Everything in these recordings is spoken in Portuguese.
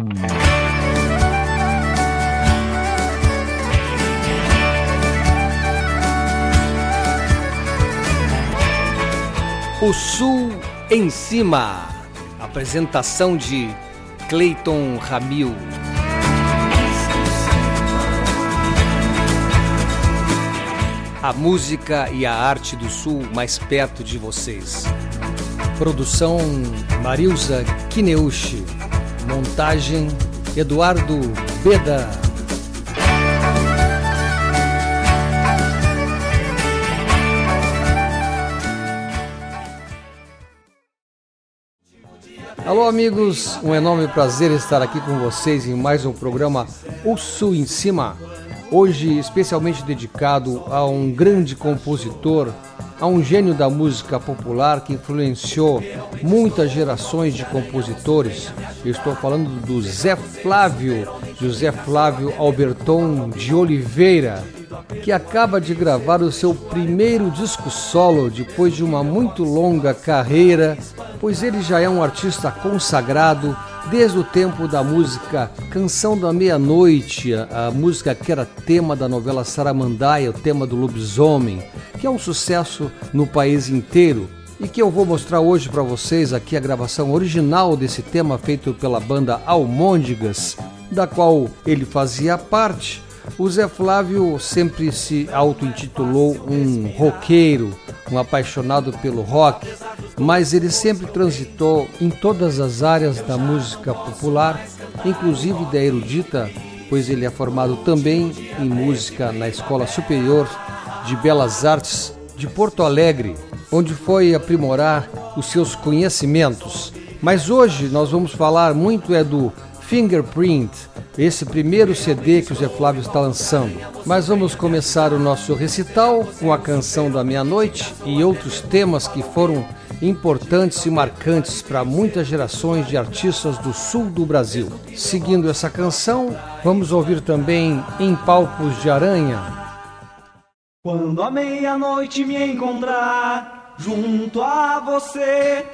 O Sul em Cima. Apresentação de Cleiton Ramil. A música e a arte do Sul mais perto de vocês. Produção Marilza Kineuchi. Montagem Eduardo Beda. Alô amigos, um enorme prazer estar aqui com vocês em mais um programa O Sul em Cima. Hoje especialmente dedicado a um grande compositor, a um gênio da música popular que influenciou muitas gerações de compositores. Eu estou falando do Zé Flávio, José Flávio Alberton de Oliveira, que acaba de gravar o seu primeiro disco solo depois de uma muito longa carreira, pois ele já é um artista consagrado desde o tempo da música Canção da Meia-Noite, a música que era tema da novela Saramandaia, o tema do lobisomem, que é um sucesso no país inteiro e que eu vou mostrar hoje para vocês aqui a gravação original desse tema feito pela banda Almôndegas, da qual ele fazia parte. O Zé Flávio sempre se auto-intitulou um roqueiro, um apaixonado pelo rock, mas ele sempre transitou em todas as áreas da música popular, inclusive da erudita, pois ele é formado também em música na Escola Superior de Belas Artes de Porto Alegre, onde foi aprimorar os seus conhecimentos. Mas hoje nós vamos falar muito do Fingerprint, esse primeiro CD que o Zé Flávio está lançando. Mas vamos começar o nosso recital com a Canção da Meia-Noite e outros temas que foram importantes e marcantes para muitas gerações de artistas do sul do Brasil. Seguindo essa canção, vamos ouvir também Em Palpos de Aranha. Quando a meia-noite me encontrar junto a você,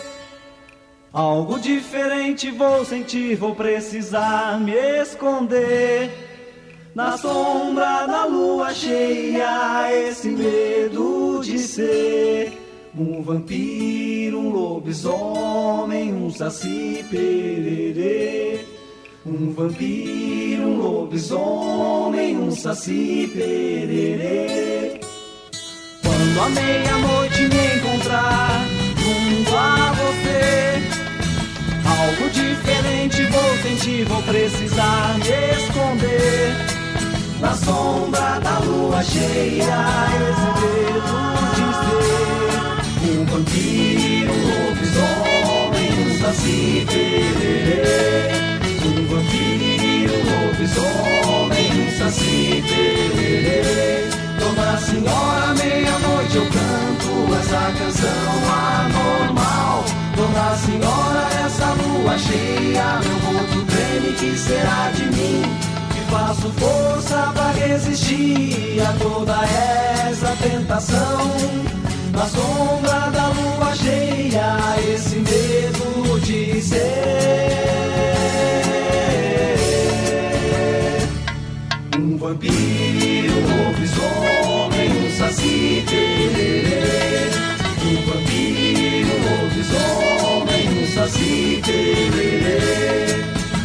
algo diferente vou sentir, vou precisar me esconder. Na sombra da lua cheia, esse medo de ser um vampiro, um lobisomem, um saci pererê. Um vampiro, um lobisomem, um saci pererê. Quando a meia-noite me encontrar junto a você, algo diferente vou sentir, vou precisar me esconder. Na sombra da lua cheia, esse medo de ser um vampiro, um lobisomem, um saci pererê. Um vampiro, um lobisomem, um saci pererê. Dona Senhora, meia-noite eu canto essa canção anormal. Dona Senhora, essa lua cheia, meu corpo treme, que será de mim? Que faço força pra resistir a toda essa tentação. Na sombra da lua cheia, esse medo de ser um vampiro, um lobisomem, um saci pererê. Um vampiro, um lobisomem, um saci pererê.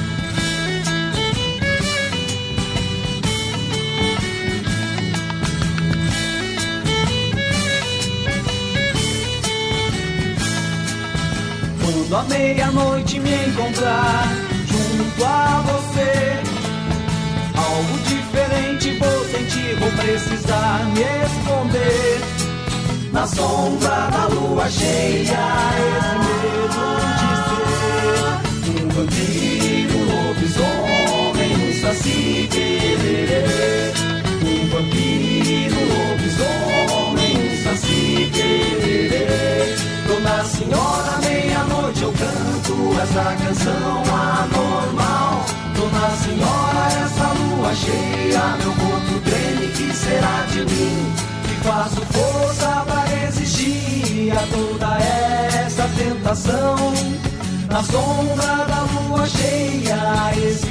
Quando a meia-noite me encontrar junto a você, algo diferente vou sentir, vou precisar me esconder. Na sombra da lua cheia, esse medo de ser um vampiro, um lobisomem, um saci pererê. Um vampiro, um lobisomem, um saci pererê. Dona Senhora, meia-noite eu canto essa canção anormal. Dona Senhora, essa lua cheia, meu corpo treme, que será de mim? Que faço força pra resistir a toda essa tentação. Na sombra da lua cheia, esse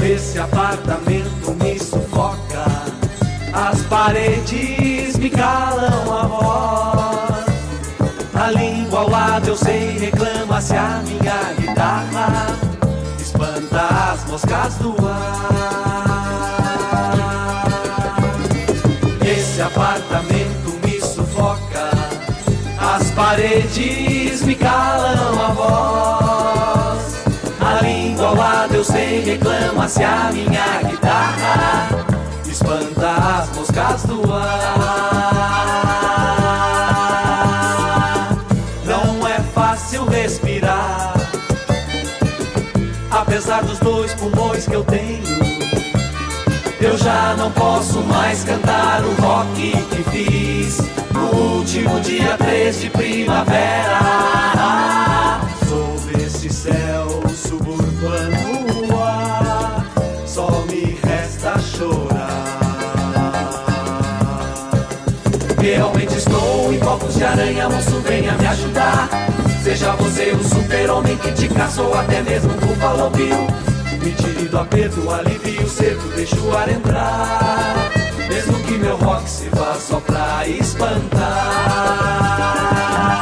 Esse apartamento me sufoca, as paredes me calam a voz. A língua ao lado eu sei, reclama-se a minha guitarra, espanta as moscas do ar. Esse apartamento me sufoca, as paredes me calam a voz. A língua ao lado eu sei, reclama-se a minha guitarra, espanta as moscas do ar. Não é fácil respirar, apesar dos 2 pulmões que eu tenho. Eu já não posso mais cantar o rock que fiz no último dia 3 de primavera. Sob esse céu suburbano no ar, só me resta chorar. Realmente estou em copos de aranha, moço, venha me ajudar. Seja você o super-homem que te caçou, até mesmo o Buffalo Bill. Me tire do aperto, alivie o cerco, deixe o ar entrar. Mesmo que meu rock se vá só pra espantar.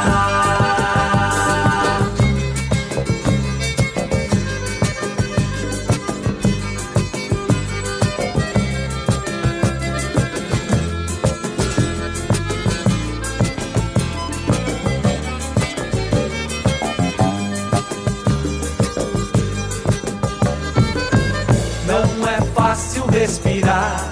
Respirar,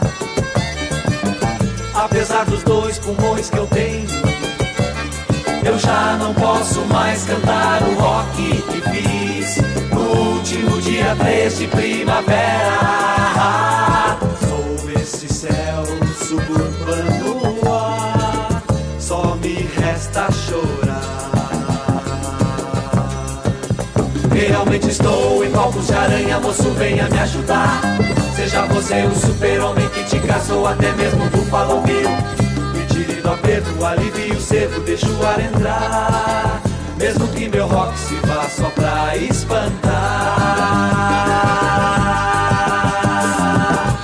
apesar dos 2 pulmões que eu tenho. Eu já não posso mais cantar o rock que fiz no último dia 3 de primavera. Sob esse céu suburbano no ar, só me resta chorar. Realmente estou em copos de aranha, moço, venha me ajudar. Seja você o super-homem que te caçou, até mesmo o Buffalo Bill. Me tire do aperto, alivie o cerco, deixe o ar entrar. Mesmo que meu rock se vá só pra espantar.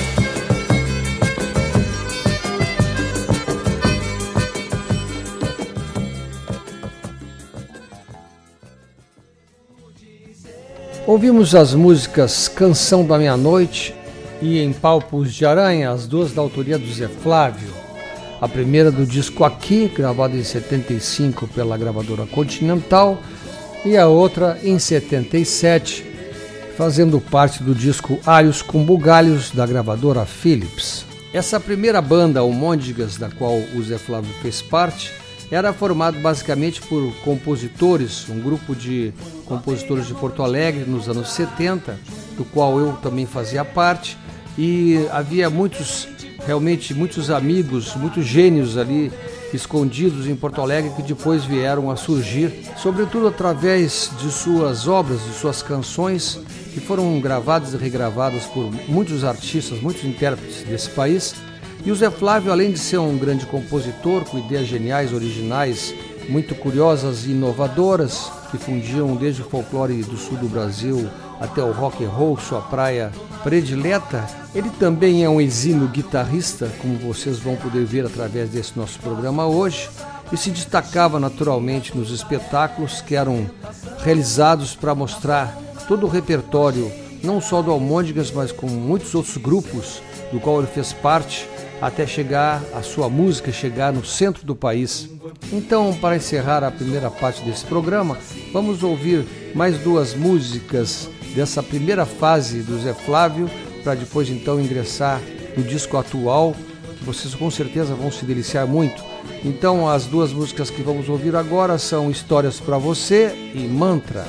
Ouvimos as músicas Canção da Meia-Noite e Em Palpos de Aranha, as duas da autoria do Zé Flávio. A primeira do disco Aqui, gravada em 75 pela gravadora Continental, e a outra em 77, fazendo parte do disco Alhos com Bugalhos, da gravadora Philips. Essa primeira banda, Almôndegas, da qual o Zé Flávio fez parte, era formado basicamente por compositores, um grupo de compositores de Porto Alegre nos anos 70, do qual eu também fazia parte, e havia realmente muitos amigos, muitos gênios ali escondidos em Porto Alegre que depois vieram a surgir, sobretudo através de suas obras, de suas canções, que foram gravadas e regravadas por muitos artistas, muitos intérpretes desse país. E o Zé Flávio, além de ser um grande compositor, com ideias geniais, originais, muito curiosas e inovadoras, que fundiam desde o folclore do sul do Brasil até o rock and roll, sua praia predileta, ele também é um exímio guitarrista, como vocês vão poder ver através desse nosso programa hoje, e se destacava naturalmente nos espetáculos que eram realizados para mostrar todo o repertório, não só do Almôndegas, mas com muitos outros grupos do qual ele fez parte, até chegar a sua música chegar no centro do país. Então, para encerrar a primeira parte desse programa, vamos ouvir mais 2 músicas dessa primeira fase do Zé Flávio, para depois então ingressar no disco atual, que vocês com certeza vão se deliciar muito. Então, as 2 músicas que vamos ouvir agora são Histórias pra Você e Mantra.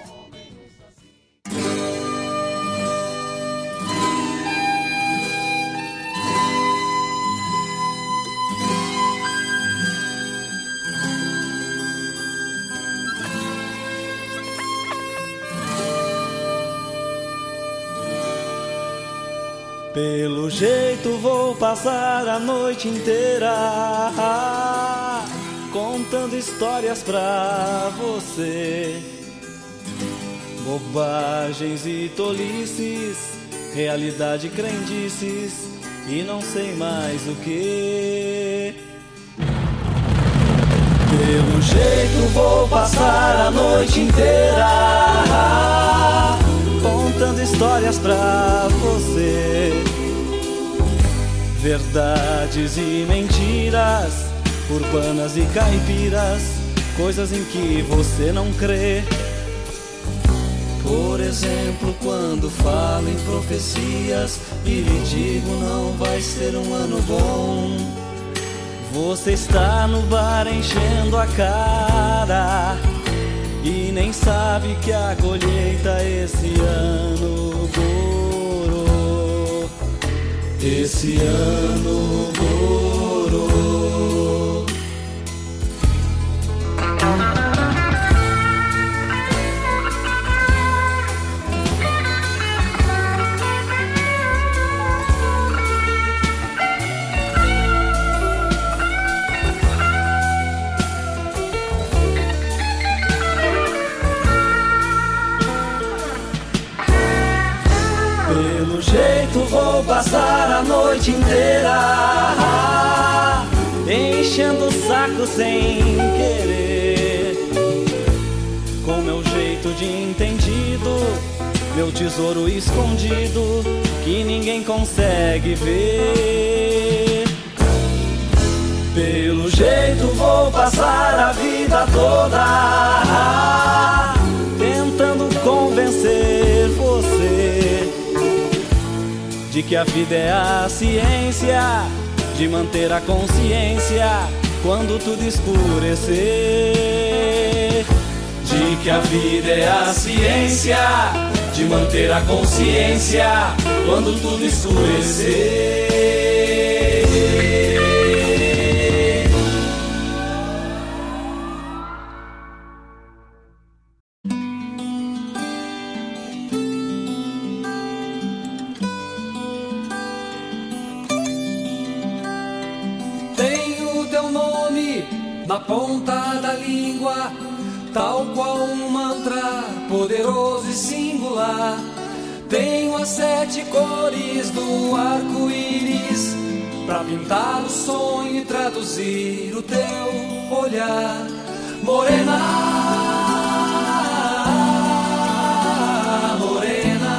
Pelo jeito vou passar a noite inteira contando histórias pra você, bobagens e tolices realidade, crendices e não sei mais o que. Pelo jeito vou passar a noite inteira contando histórias pra você, verdades e mentiras, urbanas e caipiras, coisas em que você não crê. Por exemplo, quando falo em profecias e lhe digo não vai ser um ano bom, você está no bar enchendo a cara e nem sabe que a colheita esse ano gorou. Esse ano gorou. Pelo jeito vou passar a noite inteira enchendo o saco sem querer, com meu jeito de entendido, meu tesouro escondido que ninguém consegue ver. Pelo jeito vou passar a vida toda tentando convencer você de que a vida é a ciência de manter a consciência quando tudo escurecer. De que a vida é a ciência de manter a consciência quando tudo escurecer. Na ponta da língua, tal qual um mantra poderoso e singular. Tenho as 7 cores do arco-íris pra pintar o sonho e traduzir o teu olhar. Morena, morena,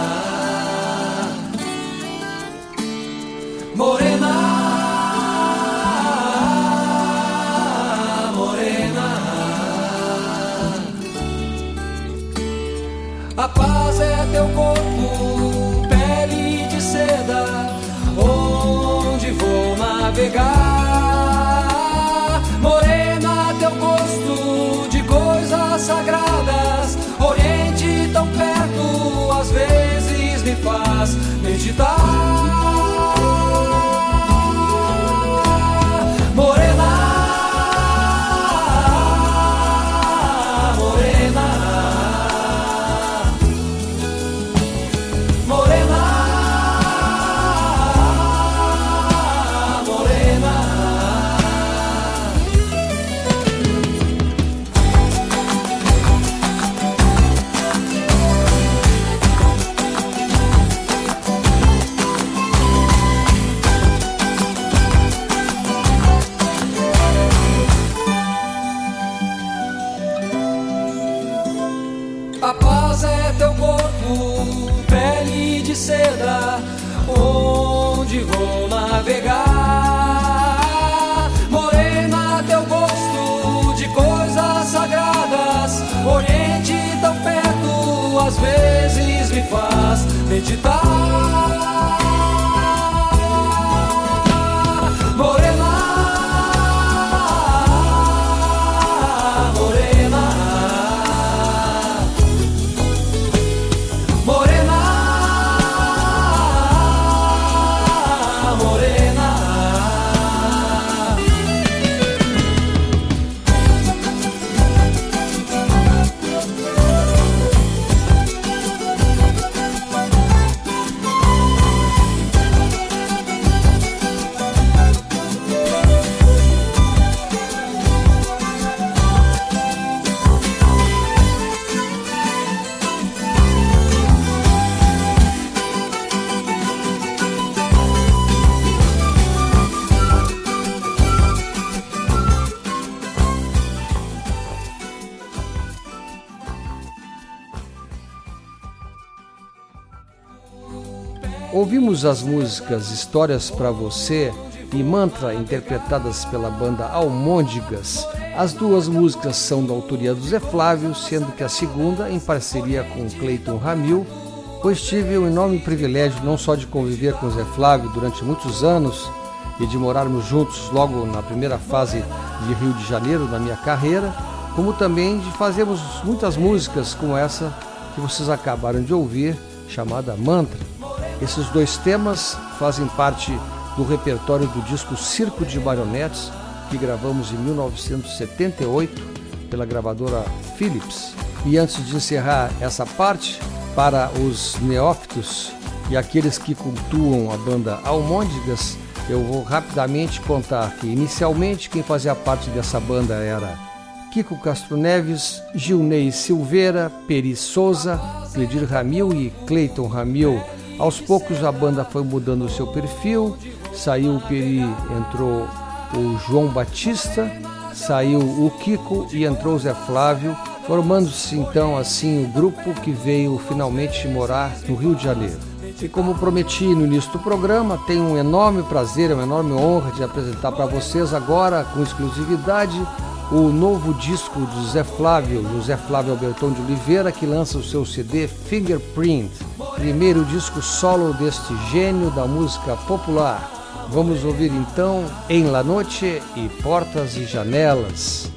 morena. A paz é teu corpo, pele de seda, onde vou navegar. Morena, teu gosto de coisas sagradas, Oriente tão perto, às vezes me faz meditar. Morena, a paz é teu corpo, pele de seda, onde vou navegar. Morena, teu gosto de coisas sagradas, Oriente tão perto, às vezes me faz meditar. Morena, Ouvimos as músicas Histórias Pra Você e Mantra, interpretadas pela banda Almôndegas. As duas músicas são da autoria do Zé Flávio, sendo que a segunda em parceria com Cleiton Ramil, pois tive o enorme privilégio não só de conviver com o Zé Flávio durante muitos anos e de morarmos juntos logo na primeira fase de Rio de Janeiro da minha carreira, como também de fazermos muitas músicas como essa que vocês acabaram de ouvir, chamada Mantra. Esses dois temas fazem parte do repertório do disco Circo de Marionetes, que gravamos em 1978 pela gravadora Philips. E antes de encerrar essa parte, para os neófitos e aqueles que cultuam a banda Almôndegas, eu vou rapidamente contar que inicialmente quem fazia parte dessa banda era Kiko Castro Neves, Gilney Silveira, Peri Souza, Cledir Ramil e Cleiton Ramil. Aos poucos a banda foi mudando o seu perfil, saiu o Peri, entrou o João Batista, saiu o Kiko e entrou o Zé Flávio, formando-se então assim o grupo que veio finalmente morar no Rio de Janeiro. E como prometi no início do programa, tenho um enorme prazer, uma enorme honra de apresentar para vocês agora, com exclusividade, o novo disco do Zé Flávio, José Flávio Alberton de Oliveira, que lança o seu CD Fingerprint, primeiro disco solo deste gênio da música popular. Vamos ouvir então Em La Noche e Portas e Janelas.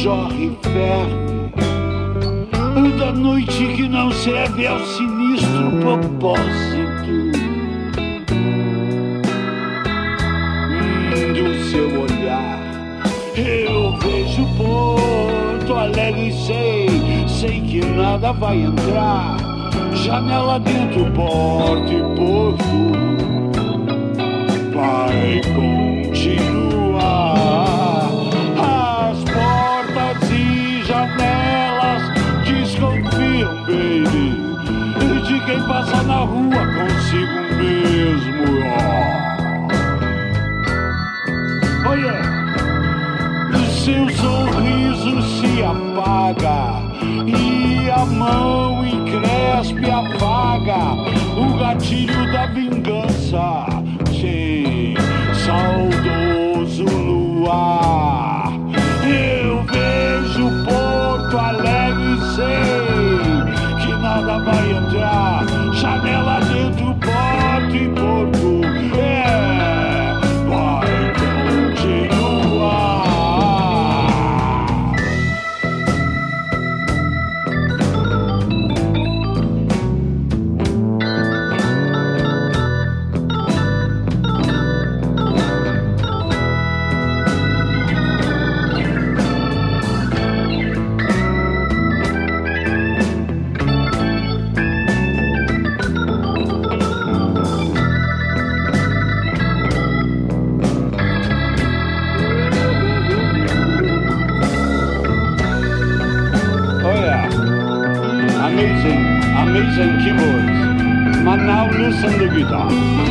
jorre ferve da noite que não serve ao sinistro propósito do seu olhar. Eu vejo Porto Alegre e sei que nada vai entrar. Janela dentro, porta e porto vai continuar. As portas e janelas desconfiam, baby, de quem passa na rua consigo mesmo. Olha, seu sorriso se apaga e a mão encrespe apaga o gatilho da vingança. Sim, saudoso luar. Eu vejo Porto Alegre e sei que nada vai entrar. Janela dentro, porta e porto. Vai continuar. Amazing keyboards, but now listen to guitar.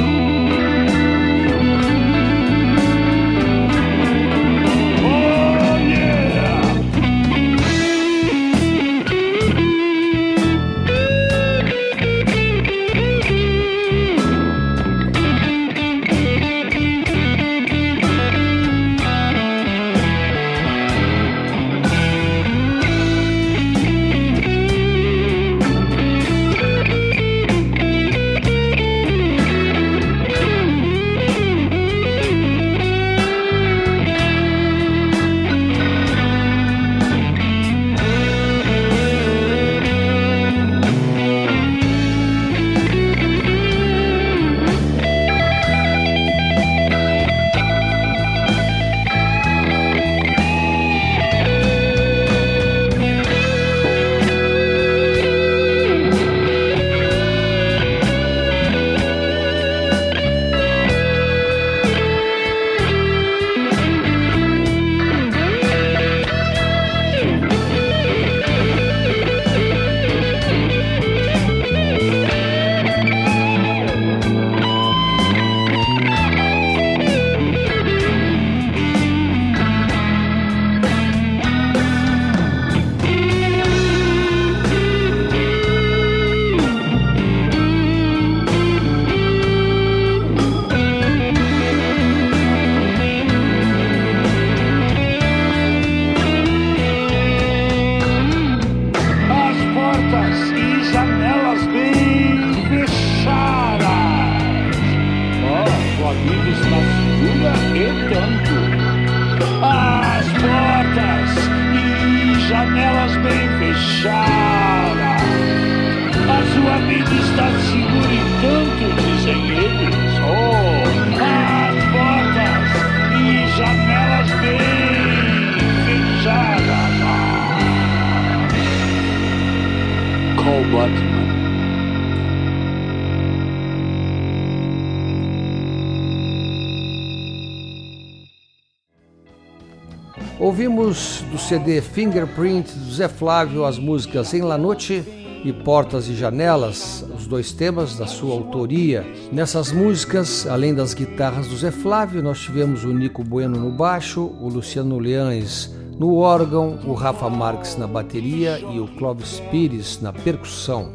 Ouvimos do CD Fingerprint do Zé Flávio as músicas Em La Noche e Portas e Janelas, os dois temas da sua autoria. Nessas músicas, além das guitarras do Zé Flávio, nós tivemos o Nico Bueno no baixo, o Luciano Leães no órgão, o Rafa Marques na bateria e o Clóvis Pires na percussão.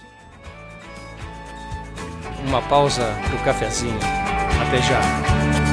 Uma pausa pro cafezinho. Até já.